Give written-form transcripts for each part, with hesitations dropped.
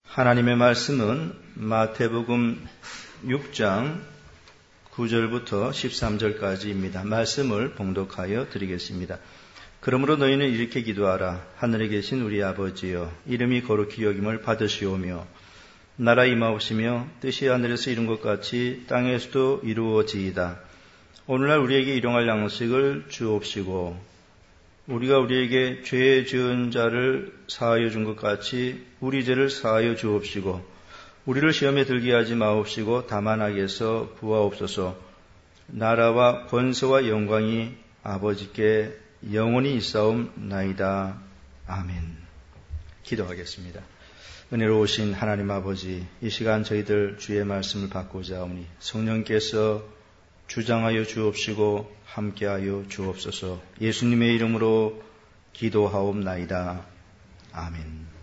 하나님의 말씀은 마태복음 6장 9절부터 13절까지입니다. 말씀을 봉독하여 드리겠습니다. 그러므로 너희는 이렇게 기도하라. 하늘에 계신 우리 아버지여, 이름이 거룩히 여김을 받으시오며 나라 임하옵시며 뜻이 하늘에서 이룬 것 같이 땅에서도 이루어지이다. 오늘날 우리에게 일용할 양식을 주옵시고 우리가 우리에게 죄 지은 자를 사하여 준 것 같이 우리 죄를 사하여 주옵시고 우리를 시험에 들게 하지 마옵시고 다만 악에서 구하옵소서. 나라와 권세와 영광이 아버지께 영원히 있사옵나이다. 아멘. 기도하겠습니다. 은혜로우신 하나님 아버지, 이 시간 저희들 주의 말씀을 받고자 하오니 성령께서 주장하여 주옵시고 함께하여 주옵소서. 예수님의 이름으로 기도하옵나이다. 아멘.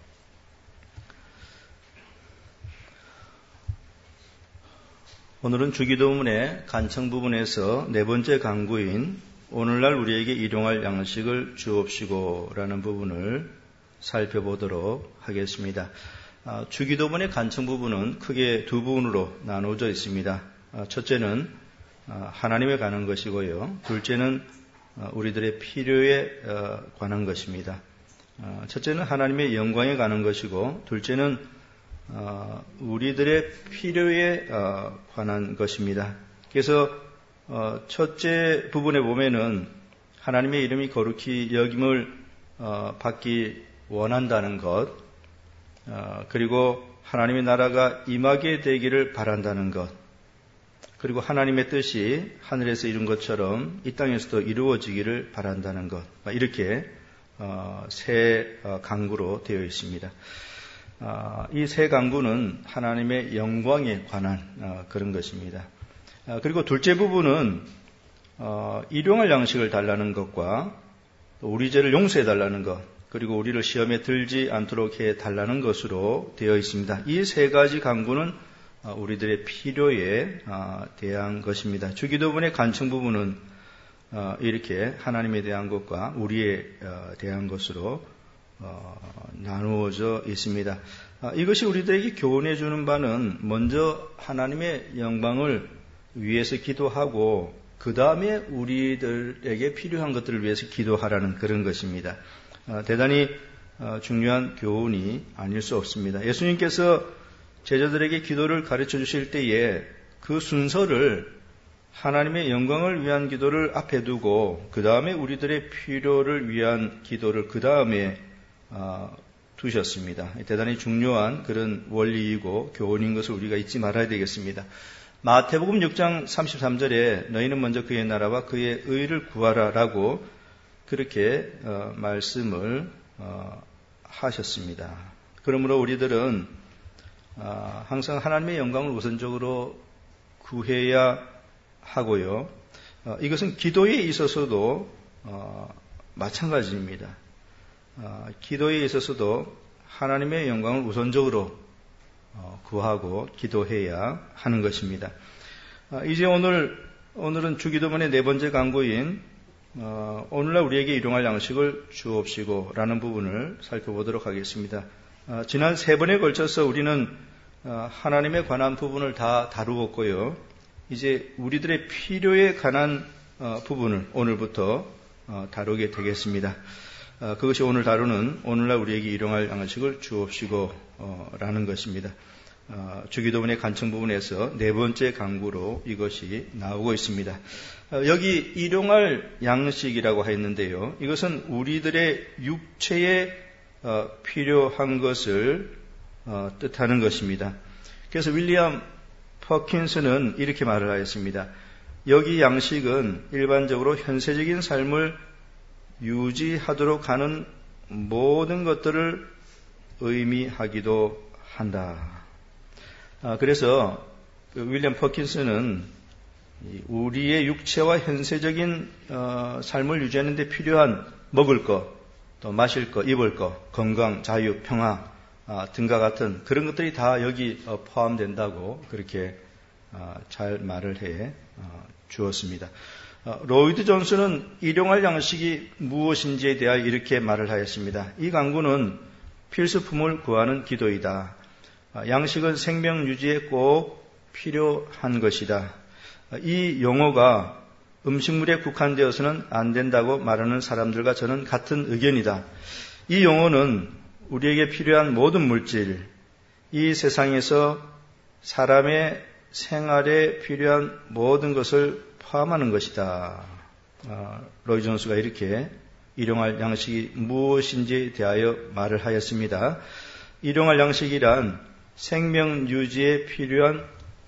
오늘은 주기도문의 간청 부분에서 네 번째 강구인 오늘날 우리에게 일용할 양식을 주옵시고 라는 부분을 살펴보도록 하겠습니다. 주기도문의 간청 부분은 크게 두 부분으로 나누어져 있습니다. 첫째는 하나님에 관한 것이고요. 둘째는 우리들의 필요에 관한 것입니다. 첫째는 하나님의 영광에 관한 것이고 둘째는 우리들의 필요에 관한 것입니다. 그래서 첫째 부분에 보면은 하나님의 이름이 거룩히 여김을 받기 원한다는 것, 그리고 하나님의 나라가 임하게 되기를 바란다는 것, 그리고 하나님의 뜻이 하늘에서 이룬 것처럼 이 땅에서도 이루어지기를 바란다는 것, 이렇게 세 강구로 되어 있습니다. 이 세 강구는 하나님의 영광에 관한 그런 것입니다. 그리고 둘째 부분은 일용할 양식을 달라는 것과 우리 죄를 용서해 달라는 것, 그리고 우리를 시험에 들지 않도록 해 달라는 것으로 되어 있습니다. 이 세 가지 강구는 우리들의 필요에 대한 것입니다. 주기도문의 간청 부분은 이렇게 하나님에 대한 것과 우리에 대한 것으로 나누어져 있습니다. 이것이 우리들에게 교훈해 주는 바는 먼저 하나님의 영광을 위해서 기도하고 그 다음에 우리들에게 필요한 것들을 위해서 기도하라는 그런 것입니다. 대단히 중요한 교훈이 아닐 수 없습니다. 예수님께서 제자들에게 기도를 가르쳐 주실 때에 그 순서를 하나님의 영광을 위한 기도를 앞에 두고 그 다음에 우리들의 필요를 위한 기도를 그 다음에 두셨습니다. 대단히 중요한 그런 원리이고 교훈인 것을 우리가 잊지 말아야 되겠습니다. 마태복음 6장 33절에 너희는 먼저 그의 나라와 그의 의를 구하라 라고 그렇게 말씀을 하셨습니다. 그러므로 우리들은 항상 하나님의 영광을 우선적으로 구해야 하고요. 이것은 기도에 있어서도 마찬가지입니다. 기도에 있어서도 하나님의 영광을 우선적으로 구하고 기도해야 하는 것입니다. 이제 오늘은 주기도문의 네 번째 강구인 오늘날 우리에게 일용할 양식을 주옵시고 라는 부분을 살펴보도록 하겠습니다. 지난 세 번에 걸쳐서 우리는 하나님에 관한 부분을 다 다루었고요. 이제 우리들의 필요에 관한 부분을 오늘부터 다루게 되겠습니다. 그것이 오늘 다루는 오늘날 우리에게 일용할 양식을 주옵시고 라는 것입니다. 주기도문의 간청 부분에서 네 번째 강구로 이것이 나오고 있습니다. 여기 일용할 양식이라고 했는데요. 이것은 우리들의 육체에 필요한 것을 뜻하는 것입니다. 그래서 윌리엄 퍼킨스는 이렇게 말을 하였습니다. 여기 양식은 일반적으로 현세적인 삶을 유지하도록 하는 모든 것들을 의미하기도 한다. 그래서 윌리엄 퍼킨스는 우리의 육체와 현세적인 삶을 유지하는 데 필요한 먹을 것, 또 마실 것, 입을 것, 건강, 자유, 평화 등과 같은 그런 것들이 다 여기 포함된다고 그렇게 잘 말을 해 주었습니다. 로이드 존슨은 일용할 양식이 무엇인지에 대하여 이렇게 말을 하였습니다. 이 강구는 필수품을 구하는 기도이다. 양식은 생명 유지에 꼭 필요한 것이다. 이 용어가 음식물에 국한되어서는 안 된다고 말하는 사람들과 저는 같은 의견이다. 이 용어는 우리에게 필요한 모든 물질, 이 세상에서 사람의 생활에 필요한 모든 것을 포함하는 것이다. 로이 존스가 이렇게 일용할 양식이 무엇인지에 대하여 말을 하였습니다. 일용할 양식이란 생명 유지에 필요한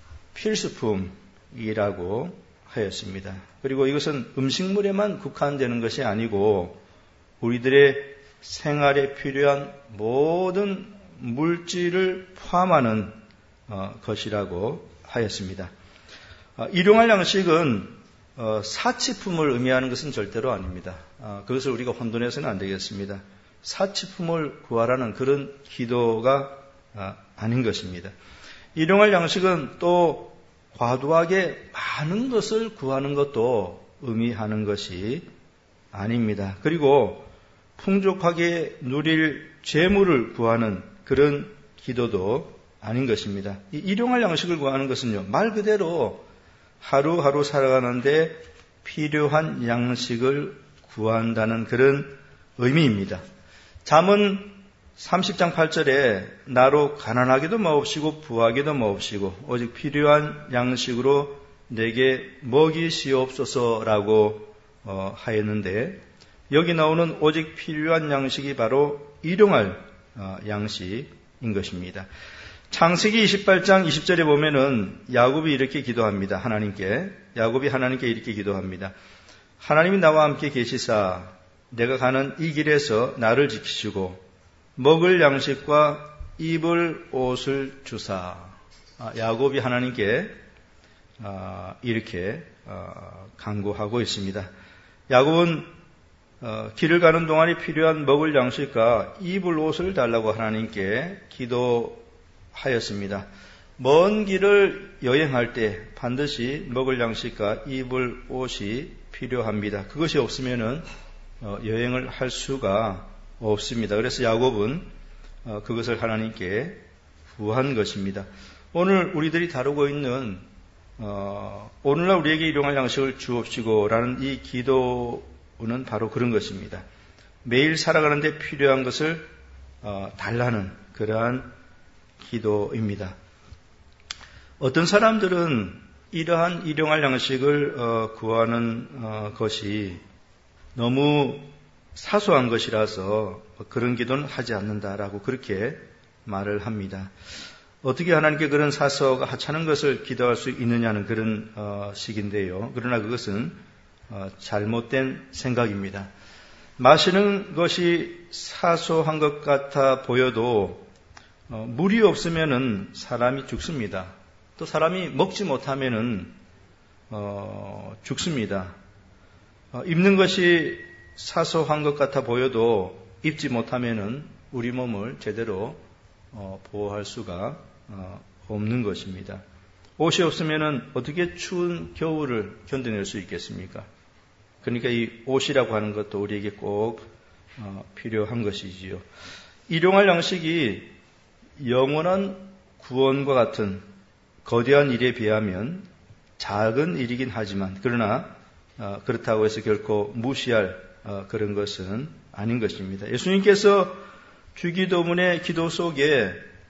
필수품이라고 하였습니다. 그리고 이것은 음식물에만 국한되는 것이 아니고 우리들의 생활에 필요한 모든 물질을 포함하는 것이라고 하였습니다. 일용할 양식은 사치품을 의미하는 것은 절대로 아닙니다. 그것을 우리가 혼돈해서는 안 되겠습니다. 사치품을 구하라는 그런 기도가 아닌 것입니다. 일용할 양식은 또 과도하게 많은 것을 구하는 것도 의미하는 것이 아닙니다. 그리고 풍족하게 누릴 재물을 구하는 그런 기도도 아닌 것입니다. 이 일용할 양식을 구하는 것은요, 말 그대로 하루하루 살아가는데 필요한 양식을 구한다는 그런 의미입니다. 잠언 30장 8절에 나로 가난하기도 마옵시고 부하기도 마옵시고 오직 필요한 양식으로 내게 먹이시옵소서라고 하였는데 여기 나오는 오직 필요한 양식이 바로 일용할 양식인 것입니다. 창세기 28장 20절에 보면은 야곱이 이렇게 기도합니다. 야곱이 하나님께 이렇게 기도합니다. 하나님이 나와 함께 계시사 내가 가는 이 길에서 나를 지키시고 먹을 양식과 입을 옷을 주사. 야곱이 하나님께 이렇게 간구하고 있습니다. 야곱은 길을 가는 동안에 필요한 먹을 양식과 입을 옷을 달라고 하나님께 기도하였습니다. 먼 길을 여행할 때 반드시 먹을 양식과 입을 옷이 필요합니다. 그것이 없으면은 여행을 할 수가 없습니다. 그래서 야곱은 그것을 하나님께 구한 것입니다. 오늘 우리들이 다루고 있는 오늘날 우리에게 일용할 양식을 주옵시고라는 이 기도는 바로 그런 것입니다. 매일 살아가는데 필요한 것을 달라는 그러한 기도입니다. 어떤 사람들은 이러한 일용할 양식을 구하는 것이 너무 사소한 것이라서 그런 기도는 하지 않는다라고 그렇게 말을 합니다. 어떻게 하나님께 그런 사소하고 하찮은 것을 기도할 수 있느냐는 그런 식인데요. 그러나 그것은 잘못된 생각입니다. 마시는 것이 사소한 것 같아 보여도 물이 없으면은 사람이 죽습니다. 또 사람이 먹지 못하면은 죽습니다. 입는 것이 사소한 것 같아 보여도 입지 못하면은 우리 몸을 제대로 보호할 수가 없는 것입니다. 옷이 없으면은 어떻게 추운 겨울을 견뎌낼 수 있겠습니까? 그러니까 이 옷이라고 하는 것도 우리에게 꼭 필요한 것이지요. 일용할 양식이 영원한 구원과 같은 거대한 일에 비하면 작은 일이긴 하지만 그러나 그렇다고 해서 결코 무시할 그런 것은 아닌 것입니다. 예수님께서 주기도문의 기도 속에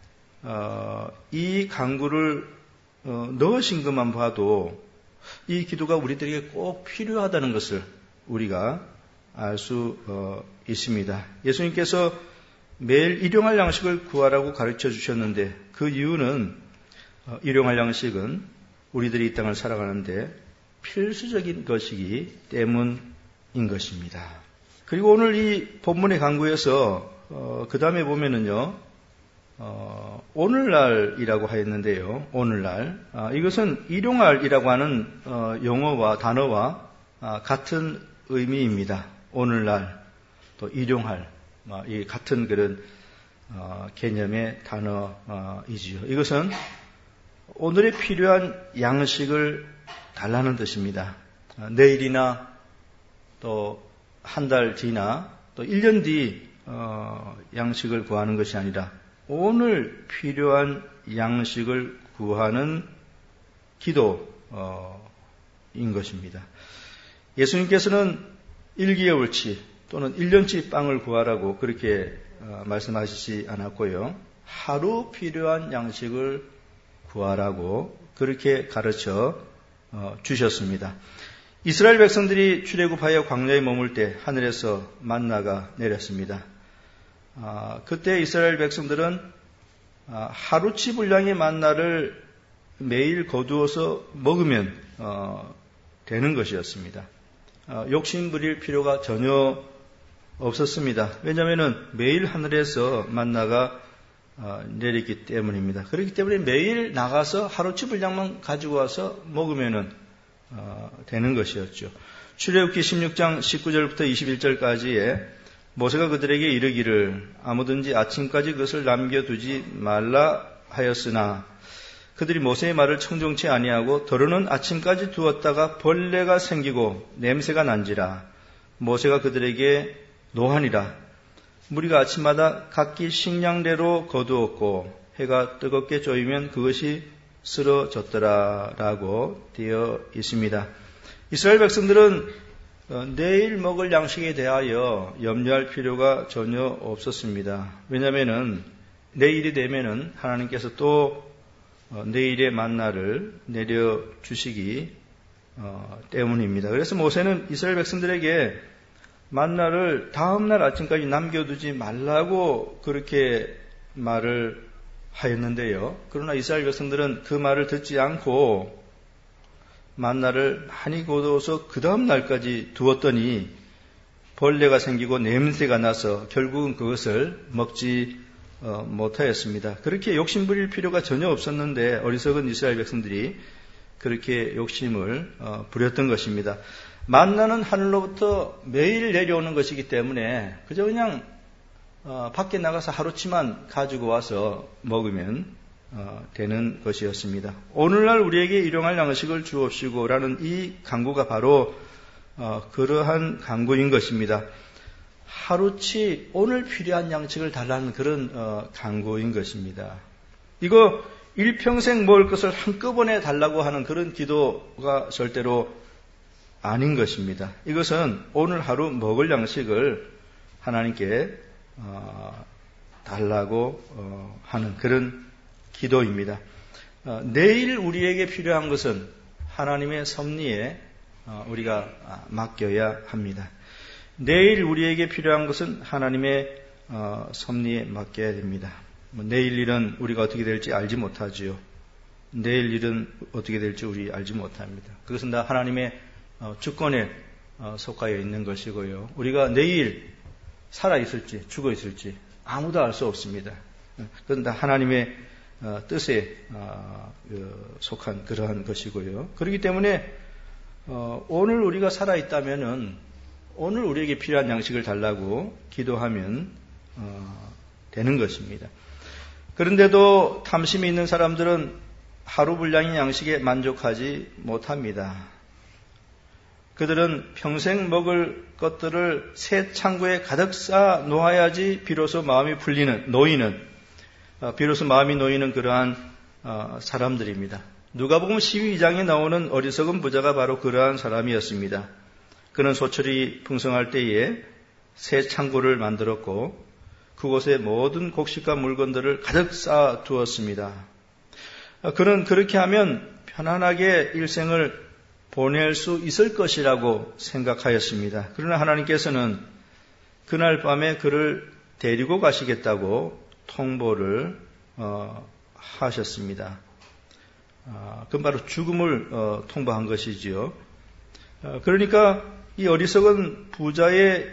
이 간구를 넣으신 것만 봐도 이 기도가 우리들에게 꼭 필요하다는 것을 우리가 알 수 있습니다. 예수님께서 매일 일용할 양식을 구하라고 가르쳐 주셨는데 그 이유는 일용할 양식은 우리들이 이 땅을 살아가는데 필수적인 것이기 때문인 것입니다. 그리고 오늘 이 본문의 강구에서 그 다음에 보면은요, 오늘날이라고 하였는데요. 오늘날 이것은 일용할이라고 하는 용어와 단어와 같은 의미입니다. 오늘날 또 일용할 이 같은 그런 개념의 단어이지요. 이것은 오늘의 필요한 양식을 달라는 뜻입니다. 내일이나 또 한 달 뒤나 또 1년 뒤 양식을 구하는 것이 아니라 오늘 필요한 양식을 구하는 기도인 것입니다. 예수님께서는 1개월치 또는 1년치 빵을 구하라고 그렇게 말씀하시지 않았고요. 하루 필요한 양식을 구하라고 그렇게 가르쳐 주셨습니다. 이스라엘 백성들이 출애굽하여 광야에 머물 때 하늘에서 만나가 내렸습니다. 그때 이스라엘 백성들은 하루치 분량의 만나를 매일 거두어서 먹으면 되는 것이었습니다. 욕심 부릴 필요가 전혀 없었습니다. 왜냐하면 매일 하늘에서 만나가 내리기 때문입니다. 그렇기 때문에 매일 나가서 하루치 분량만 가지고 와서 먹으면 되는 것이었죠. 출애굽기 16장 19절부터 21절까지에 모세가 그들에게 이르기를 아무든지 아침까지 그것을 남겨두지 말라 하였으나 그들이 모세의 말을 청종치 아니하고 더러는 아침까지 두었다가 벌레가 생기고 냄새가 난지라 모세가 그들에게 노하니라. 무리가 아침마다 각기 식량대로 거두었고 해가 뜨겁게 쪼이면 그것이 쓰러졌더라라고 되어 있습니다. 이스라엘 백성들은 내일 먹을 양식에 대하여 염려할 필요가 전혀 없었습니다. 왜냐하면 내일이 되면은 하나님께서 또 내일의 만나를 내려주시기 때문입니다. 그래서 모세는 이스라엘 백성들에게 만나를 다음날 아침까지 남겨두지 말라고 그렇게 말을 하였는데요. 그러나 이스라엘 백성들은 그 말을 듣지 않고 만나를 많이 거두어서 그 다음 날까지 두었더니 벌레가 생기고 냄새가 나서 결국은 그것을 먹지 못하였습니다. 그렇게 욕심 부릴 필요가 전혀 없었는데 어리석은 이스라엘 백성들이 그렇게 욕심을 부렸던 것입니다. 만나는 하늘로부터 매일 내려오는 것이기 때문에 그저 그냥 밖에 나가서 하루치만 가지고 와서 먹으면 되는 것이었습니다. 오늘날 우리에게 일용할 양식을 주옵시고라는 이 간구가 바로 그러한 간구인 것입니다. 하루치 오늘 필요한 양식을 달라는 그런 간구인 것입니다. 이거 일평생 먹을 것을 한꺼번에 달라고 하는 그런 기도가 절대로 아닌 것입니다. 이것은 오늘 하루 먹을 양식을 하나님께 달라고 하는 그런 기도입니다. 내일 우리에게 필요한 것은 하나님의 섭리에 우리가 맡겨야 합니다. 내일 우리에게 필요한 것은 하나님의 섭리에 맡겨야 됩니다. 내일 일은 우리가 어떻게 될지 알지 못하지요. 내일 일은 어떻게 될지 우리 알지 못합니다. 그것은 다 하나님의 주권에 속하여 있는 것이고요. 우리가 내일 살아있을지 죽어있을지 아무도 알 수 없습니다. 그건 다 하나님의 뜻에 속한 그러한 것이고요. 그렇기 때문에 오늘 우리가 살아있다면은 오늘 우리에게 필요한 양식을 달라고 기도하면 되는 것입니다. 그런데도 탐심이 있는 사람들은 하루 분량의 양식에 만족하지 못합니다. 그들은 평생 먹을 것들을 새 창고에 가득 쌓아 놓아야지 비로소 마음이 놓이는 그러한 사람들입니다. 누가복음 12장에 나오는 어리석은 부자가 바로 그러한 사람이었습니다. 그는 소철이 풍성할 때에 새 창고를 만들었고 그곳에 모든 곡식과 물건들을 가득 쌓아 두었습니다. 그는 그렇게 하면 편안하게 일생을 보낼 수 있을 것이라고 생각하였습니다. 그러나 하나님께서는 그날 밤에 그를 데리고 가시겠다고 통보를 하셨습니다. 그건 바로 죽음을 통보한 것이지요. 그러니까 이 어리석은 부자의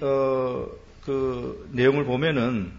그 내용을 보면은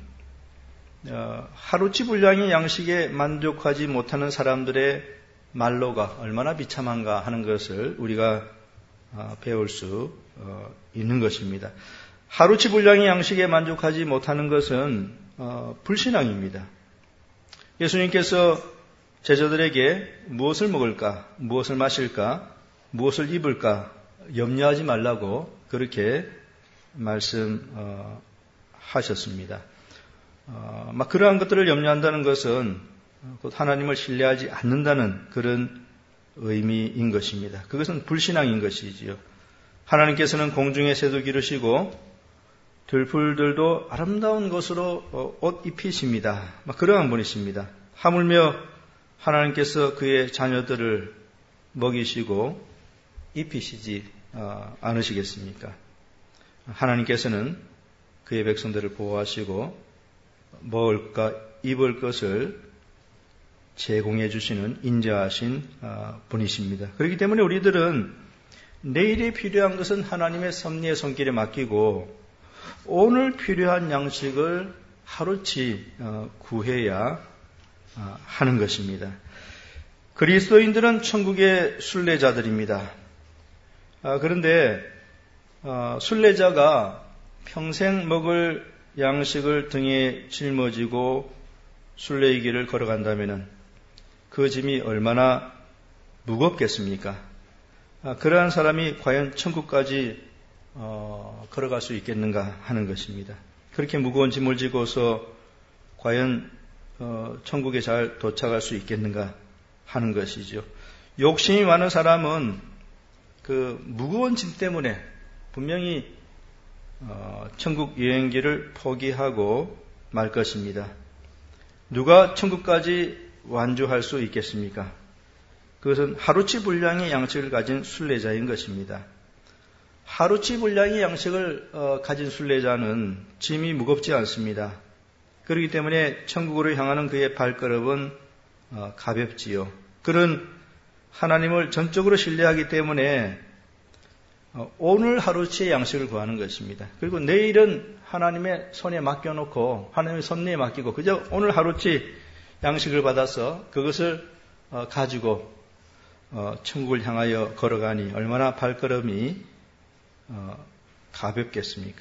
하루치 분량의 양식에 만족하지 못하는 사람들의 말로가 얼마나 비참한가 하는 것을 우리가 배울 수 있는 것입니다. 하루치 분량의 양식에 만족하지 못하는 것은 불신앙입니다. 예수님께서 제자들에게 무엇을 먹을까, 무엇을 마실까, 무엇을 입을까 염려하지 말라고 그렇게 말씀하셨습니다. 그러한 것들을 염려한다는 것은 곧 하나님을 신뢰하지 않는다는 그런 의미인 것입니다. 그것은 불신앙인 것이지요. 하나님께서는 공중의 새도 기르시고 들풀들도 아름다운 것으로 옷 입히십니다. 그러한 분이십니다. 하물며 하나님께서 그의 자녀들을 먹이시고 입히시지 않으시겠습니까? 하나님께서는 그의 백성들을 보호하시고 먹을 것, 입을 것을 제공해 주시는 인자하신 분이십니다. 그렇기 때문에 우리들은 내일이 필요한 것은 하나님의 섭리의 손길에 맡기고 오늘 필요한 양식을 하루치 구해야 하는 것입니다. 그리스도인들은 천국의 순례자들입니다. 그런데 순례자가 평생 먹을 양식을 등에 짊어지고 순례의 길을 걸어간다면 그 짐이 얼마나 무겁겠습니까? 그러한 사람이 과연 천국까지 걸어갈 수 있겠는가 하는 것입니다. 그렇게 무거운 짐을 지고서 과연 천국에 잘 도착할 수 있겠는가 하는 것이죠. 욕심이 많은 사람은 그 무거운 짐 때문에 분명히 천국 여행기를 포기하고 말 것입니다. 누가 천국까지 완주할 수 있겠습니까? 그것은 하루치 분량의 양식을 가진 순례자인 것입니다. 하루치 분량의 양식을 가진 순례자는 짐이 무겁지 않습니다. 그렇기 때문에 천국으로 향하는 그의 발걸음은 가볍지요. 그는 하나님을 전적으로 신뢰하기 때문에 오늘 하루치의 양식을 구하는 것입니다. 그리고 내일은 하나님의 손에 맡겨놓고 하나님의 섭리에 맡기고 그저 오늘 하루치 양식을 받아서 그것을 가지고 천국을 향하여 걸어가니 얼마나 발걸음이 가볍겠습니까?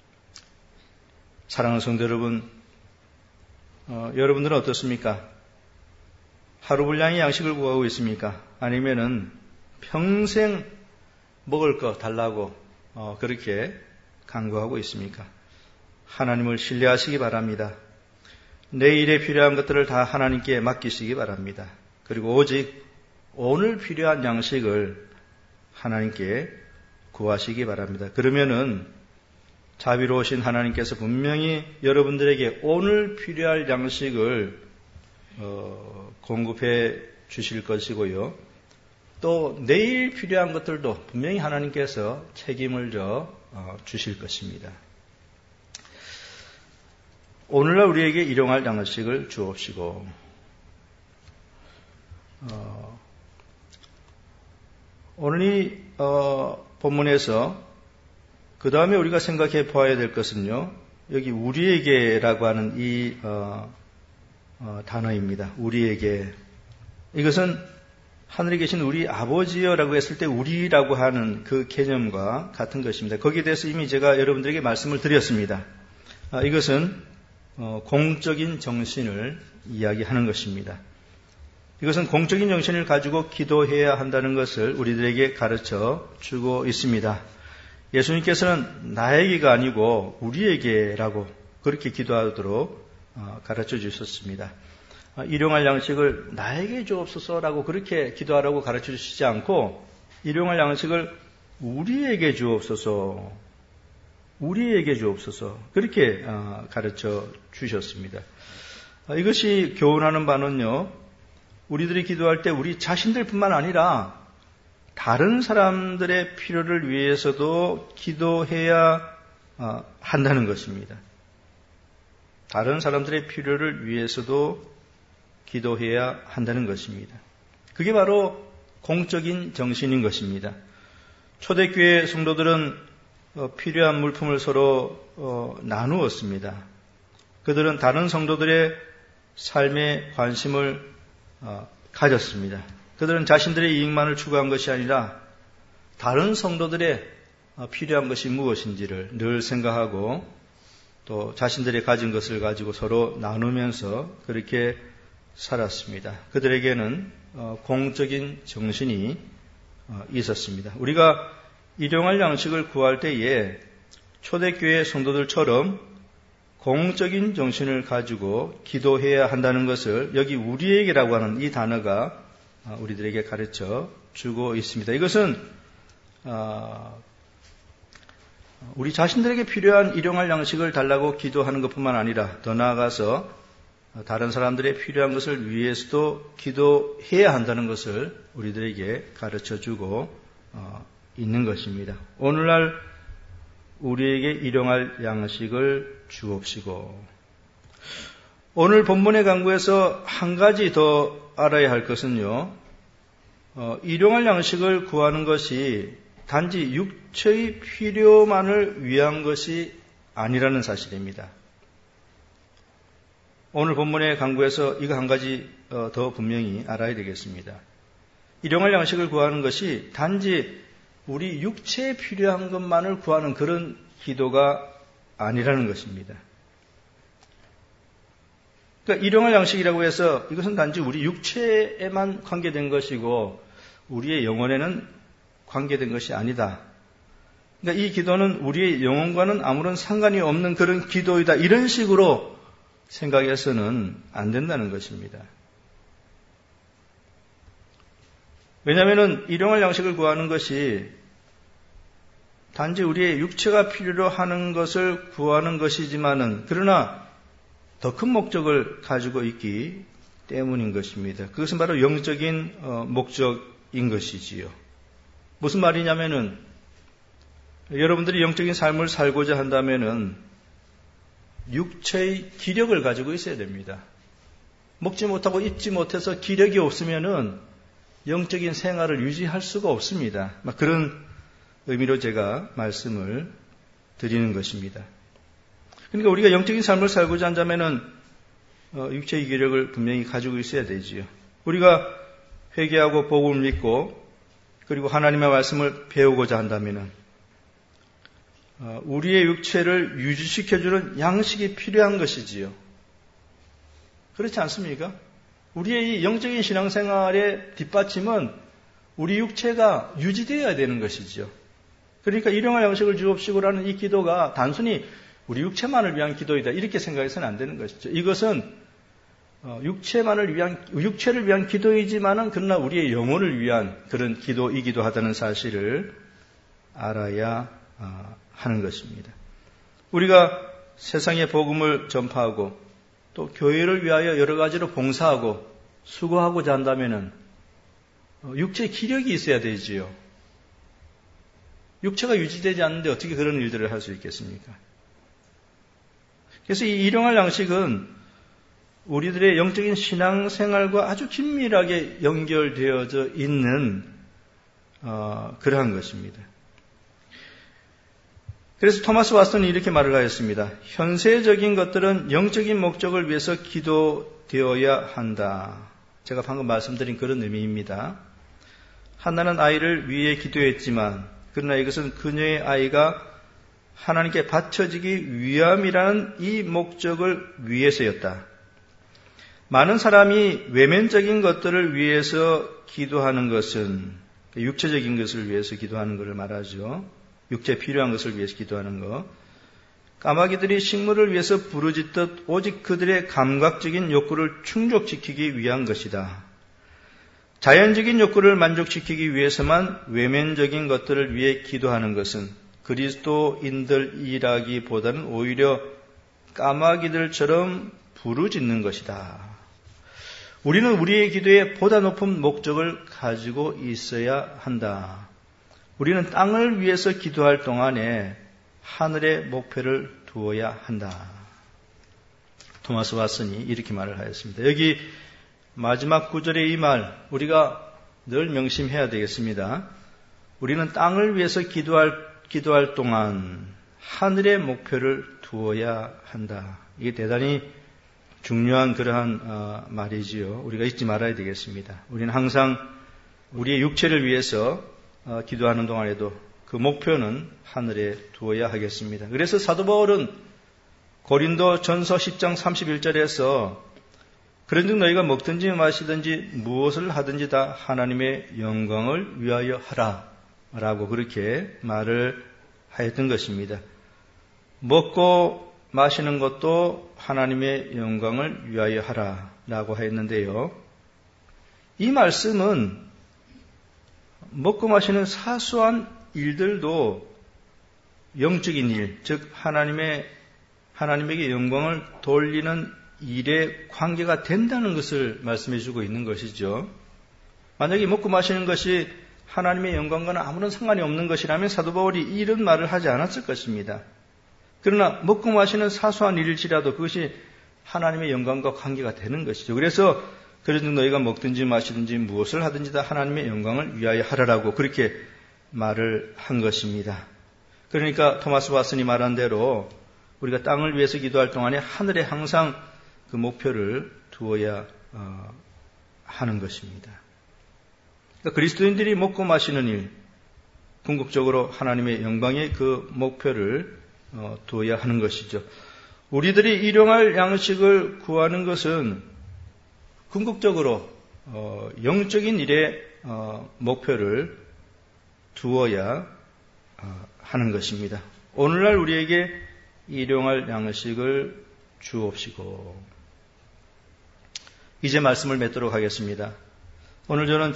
사랑하는 성도 여러분, 여러분들은 어떻습니까? 하루 분량의 양식을 구하고 있습니까? 아니면은 평생 먹을 거 달라고 그렇게 간구하고 있습니까? 하나님을 신뢰하시기 바랍니다. 내일에 필요한 것들을 다 하나님께 맡기시기 바랍니다. 그리고 오직 오늘 필요한 양식을 하나님께 구하시기 바랍니다. 그러면은 자비로우신 하나님께서 분명히 여러분들에게 오늘 필요할 양식을 공급해 주실 것이고요. 또 내일 필요한 것들도 분명히 하나님께서 책임을 져 주실 것입니다. 오늘날 우리에게 일용할 양식을 주옵시고 오늘 이 본문에서 그 다음에 우리가 생각해 보아야 될 것은요. 여기 우리에게라고 하는 이 단어입니다. 우리에게. 이것은 하늘에 계신 우리 아버지여라고 했을 때 우리라고 하는 그 개념과 같은 것입니다. 거기에 대해서 이미 제가 여러분들에게 말씀을 드렸습니다. 이것은 공적인 정신을 이야기하는 것입니다. 이것은 공적인 정신을 가지고 기도해야 한다는 것을 우리들에게 가르쳐 주고 있습니다. 예수님께서는 나에게가 아니고 우리에게라고 그렇게 기도하도록 가르쳐 주셨습니다. 일용할 양식을 나에게 주옵소서라고 그렇게 기도하라고 가르쳐 주시지 않고 일용할 양식을 우리에게 주옵소서, 우리에게 주옵소서 그렇게 가르쳐 주셨습니다. 이것이 교훈하는 바는요. 우리들이 기도할 때 우리 자신들뿐만 아니라 다른 사람들의 필요를 위해서도 기도해야 한다는 것입니다. 다른 사람들의 필요를 위해서도 기도해야 한다는 것입니다. 그게 바로 공적인 정신인 것입니다. 초대교회 성도들은 필요한 물품을 서로 나누었습니다. 그들은 다른 성도들의 삶에 관심을 가졌습니다. 그들은 자신들의 이익만을 추구한 것이 아니라 다른 성도들의 필요한 것이 무엇인지를 늘 생각하고 또 자신들이 가진 것을 가지고 서로 나누면서 그렇게 살았습니다. 그들에게는 공적인 정신이 있었습니다. 우리가 일용할 양식을 구할 때에 초대교회 성도들처럼 공적인 정신을 가지고 기도해야 한다는 것을 여기 우리에게라고 하는 이 단어가 우리들에게 가르쳐 주고 있습니다. 이것은 우리 자신들에게 필요한 일용할 양식을 달라고 기도하는 것뿐만 아니라 더 나아가서 다른 사람들의 필요한 것을 위해서도 기도해야 한다는 것을 우리들에게 가르쳐 주고 있는 것입니다. 오늘날 우리에게 일용할 양식을 주옵시고. 오늘 본문의 강구에서 한 가지 더 알아야 할 것은요, 일용할 양식을 구하는 것이 단지 육체의 필요만을 위한 것이 아니라는 사실입니다. 오늘 본문의 강구에서 이거 한 가지 더 분명히 알아야 되겠습니다. 일용할 양식을 구하는 것이 단지 우리 육체에 필요한 것만을 구하는 그런 기도가 아니라는 것입니다. 그러니까 일용할 양식이라고 해서 이것은 단지 우리 육체에만 관계된 것이고 우리의 영혼에는 관계된 것이 아니다. 그러니까 이 기도는 우리의 영혼과는 아무런 상관이 없는 그런 기도이다. 이런 식으로 생각해서는 안 된다는 것입니다. 왜냐하면 일용할 양식을 구하는 것이 단지 우리의 육체가 필요로 하는 것을 구하는 것이지만은 그러나 더 큰 목적을 가지고 있기 때문인 것입니다. 그것은 바로 영적인 목적인 것이지요. 무슨 말이냐면은 여러분들이 영적인 삶을 살고자 한다면은 육체의 기력을 가지고 있어야 됩니다. 먹지 못하고 입지 못해서 기력이 없으면은 영적인 생활을 유지할 수가 없습니다. 그런 의미로 제가 말씀을 드리는 것입니다. 그러니까 우리가 영적인 삶을 살고자 한다면은 육체의 기력을 분명히 가지고 있어야 되지요. 우리가 회개하고 복음을 믿고 그리고 하나님의 말씀을 배우고자 한다면은 우리의 육체를 유지시켜주는 양식이 필요한 것이지요. 그렇지 않습니까? 우리의 이 영적인 신앙생활의 뒷받침은 우리 육체가 유지되어야 되는 것이죠. 그러니까 일용할 양식을 주옵시고라는 이 기도가 단순히 우리 육체만을 위한 기도이다 이렇게 생각해서는 안 되는 것이죠. 이것은 육체를 위한 기도이지만은 그러나 우리의 영혼을 위한 그런 기도이기도 하다는 사실을 알아야 하는 것입니다. 우리가 세상의 복음을 전파하고 또 교회를 위하여 여러 가지로 봉사하고 수고하고자 한다면은 육체의 기력이 있어야 되지요. 육체가 유지되지 않는데 어떻게 그런 일들을 할 수 있겠습니까? 그래서 이 일용할 양식은 우리들의 영적인 신앙생활과 아주 긴밀하게 연결되어져 있는 그러한 것입니다. 그래서 토마스 왓슨이 이렇게 말을 하였습니다. 현세적인 것들은 영적인 목적을 위해서 기도되어야 한다. 제가 방금 말씀드린 그런 의미입니다. 한나는 아이를 위해 기도했지만 그러나 이것은 그녀의 아이가 하나님께 바쳐지기 위함이라는 이 목적을 위해서였다. 많은 사람이 외면적인 것들을 위해서 기도하는 것은 육체적인 것을 위해서 기도하는 것을 말하죠. 육체에 필요한 것을 위해서 기도하는 것. 까마귀들이 식물을 위해서 부르짖듯 오직 그들의 감각적인 욕구를 충족시키기 위한 것이다. 자연적인 욕구를 만족시키기 위해서만 외면적인 것들을 위해 기도하는 것은 그리스도인들이라기보다는 오히려 까마귀들처럼 부르짖는 것이다. 우리는 우리의 기도에 보다 높은 목적을 가지고 있어야 한다. 우리는 땅을 위해서 기도할 동안에 하늘의 목표를 두어야 한다. 토마스 왓슨이 이렇게 말을 하였습니다. 여기 마지막 구절의 이 말 우리가 늘 명심해야 되겠습니다. 우리는 땅을 위해서 기도할 동안 하늘의 목표를 두어야 한다. 이게 대단히 중요한 그러한 말이지요. 우리가 잊지 말아야 되겠습니다. 우리는 항상 우리의 육체를 위해서 기도하는 동안에도 그 목표는 하늘에 두어야 하겠습니다. 그래서 사도 바울은 고린도 전서 10장 31절에서 그런즉 너희가 먹든지 마시든지 무엇을 하든지 다 하나님의 영광을 위하여 하라 라고 그렇게 말을 하였던 것입니다. 먹고 마시는 것도 하나님의 영광을 위하여 하라라고 했는데요. 이 말씀은 먹고 마시는 사소한 일들도 영적인 일, 즉 하나님에게 영광을 돌리는 일에 관계가 된다는 것을 말씀해 주고 있는 것이죠. 만약에 먹고 마시는 것이 하나님의 영광과는 아무런 상관이 없는 것이라면 사도 바울이 이런 말을 하지 않았을 것입니다. 그러나 먹고 마시는 사소한 일일지라도 그것이 하나님의 영광과 관계가 되는 것이죠. 그래서 그런즉 너희가 먹든지 마시든지 무엇을 하든지 다 하나님의 영광을 위하여 하라라고 그렇게 말을 한 것입니다. 그러니까 토마스 왓슨이 말한 대로 우리가 땅을 위해서 기도할 동안에 하늘에 항상 그 목표를 두어야 하는 것입니다. 그러니까 그리스도인들이 먹고 마시는 일, 궁극적으로 하나님의 영광의 그 목표를 두어야 하는 것이죠. 우리들이 일용할 양식을 구하는 것은 궁극적으로 영적인 일에 목표를 두어야 하는 것입니다. 오늘날 우리에게 일용할 양식을 주옵시고. 이제 말씀을 맺도록 하겠습니다. 오늘 저는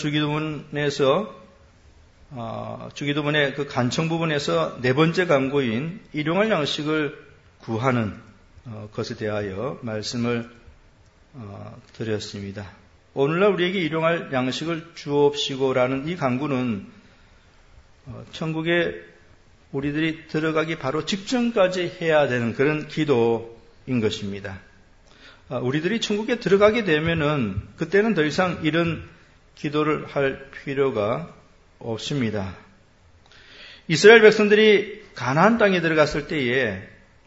주기도문의 그 간청 부분에서 네 번째 간구인 일용할 양식을 구하는 것에 대하여 말씀을 드렸습니다. 오늘날 우리에게 일용할 양식을 주옵시고라는 이 간구는 천국에 우리들이 들어가기 바로 직전까지 해야 되는 그런 기도인 것입니다. 우리들이 천국에 들어가게 되면은 그때는 더 이상 이런 기도를 할 필요가 없습니다. 이스라엘 백성들이 가나안 땅에 들어갔을 때에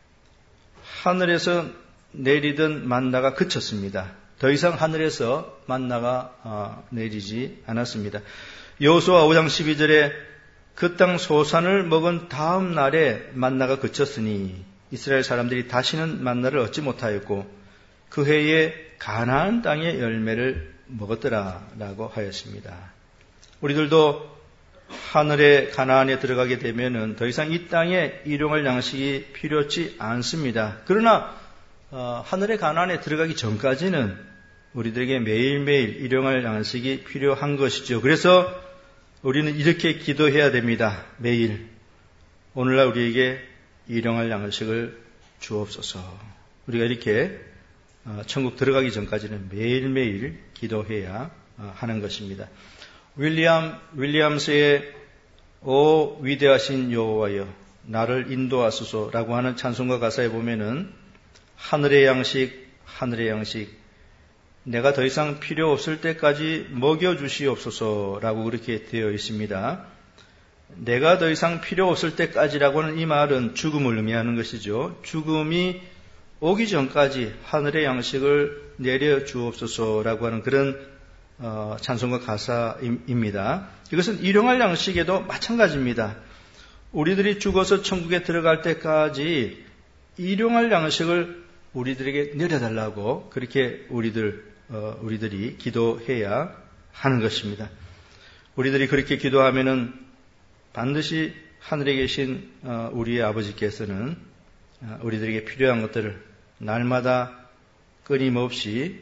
하늘에서 내리던 만나가 그쳤습니다. 더 이상 하늘에서 만나가 내리지 않았습니다. 여호수아 5장 12절에 그 땅 소산을 먹은 다음 날에 만나가 그쳤으니 이스라엘 사람들이 다시는 만나를 얻지 못하였고 그 해에 가나안 땅의 열매를 먹었더라라고 하였습니다. 우리들도 하늘의 가나안에 들어가게 되면은 더 이상 이 땅에 일용할 양식이 필요치 않습니다. 그러나 하늘의 가나안에 들어가기 전까지는 우리들에게 매일매일 일용할 양식이 필요한 것이죠. 그래서 우리는 이렇게 기도해야 됩니다. 매일 오늘날 우리에게 일용할 양식을 주옵소서. 우리가 이렇게 천국 들어가기 전까지는 매일매일 기도해야 하는 것입니다. 윌리엄스의 오 위대하신 여호와여 나를 인도하소서라고 하는 찬송가 가사에 보면은 하늘의 양식 내가 더 이상 필요 없을 때까지 먹여주시옵소서라고 그렇게 되어 있습니다. 내가 더 이상 필요 없을 때까지라고 하는 이 말은 죽음을 의미하는 것이죠. 죽음이 오기 전까지 하늘의 양식을 내려주옵소서라고 하는 그런 찬송가 가사입니다. 이것은 일용할 양식에도 마찬가지입니다. 우리들이 죽어서 천국에 들어갈 때까지 일용할 양식을 우리들에게 내려달라고 그렇게 우리들이 기도해야 하는 것입니다. 우리들이 그렇게 기도하면은 반드시 하늘에 계신 우리의 아버지께서는 우리들에게 필요한 것들을 날마다 끊임없이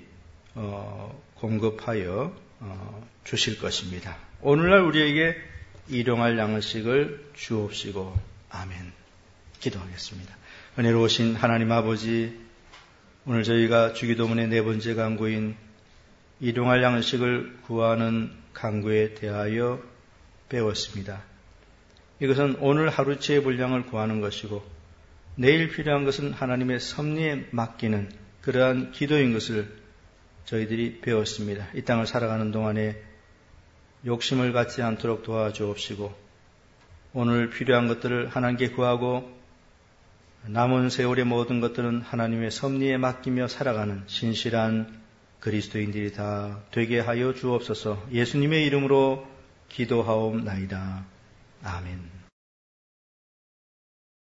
공급하여 주실 것입니다. 오늘날 우리에게 일용할 양식을 주옵시고 아멘. 기도하겠습니다. 은혜로우신 하나님 아버지, 오늘 저희가 주기도문의 네 번째 간구인 일용할 양식을 구하는 간구에 대하여 배웠습니다. 이것은 오늘 하루치의 분량을 구하는 것이고 내일 필요한 것은 하나님의 섭리에 맡기는 그러한 기도인 것을 저희들이 배웠습니다. 이 땅을 살아가는 동안에 욕심을 갖지 않도록 도와주옵시고 오늘 필요한 것들을 하나님께 구하고 남은 세월의 모든 것들은 하나님의 섭리에 맡기며 살아가는 신실한 그리스도인들이 다 되게 하여 주옵소서. 예수님의 이름으로 기도하옵나이다. 아멘.